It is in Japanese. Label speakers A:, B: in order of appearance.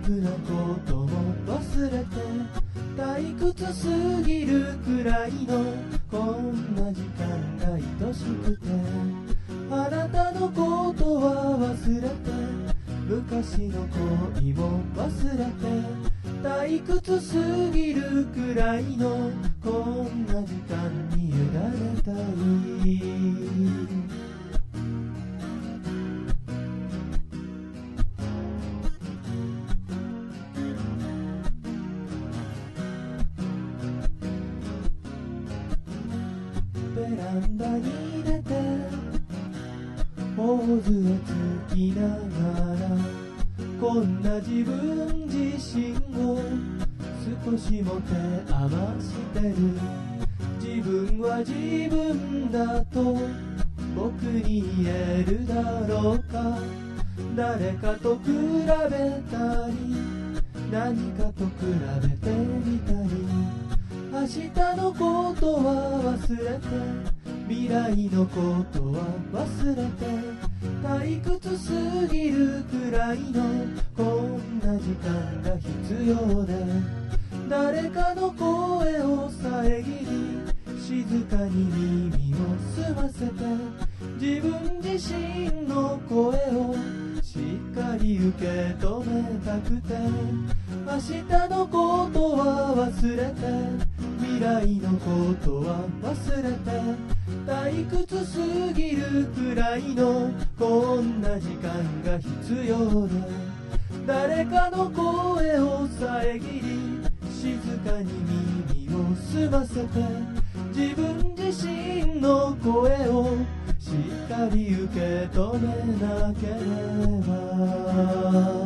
A: なことも忘れて、退屈すぎるくらいのこんな時間が愛しくて、あなたのことは忘れて、昔の恋を忘れて、退屈すぎるくらいのこんな時間に委ねたい。ベランダに出て頬杖つきながら、こんな自分自身を少しも手余してる。自分は自分だと僕に言えるだろうか。誰かと比べたり、何かと比べてみたり、明日のことは忘れて、未来のことは忘れて、退屈すぎるくらいのこんな時間が必要で、誰かの声を遮り、静かに耳を澄ませて、自分自身の声をしっかり受け止めたくて、明日のことは忘れて、未来のことは忘れて、退屈すぎるくらいのこんな時間が必要で、誰かの声を遮り、静かに耳を澄ませて、自分自身の声をしっかり受け止めなければ。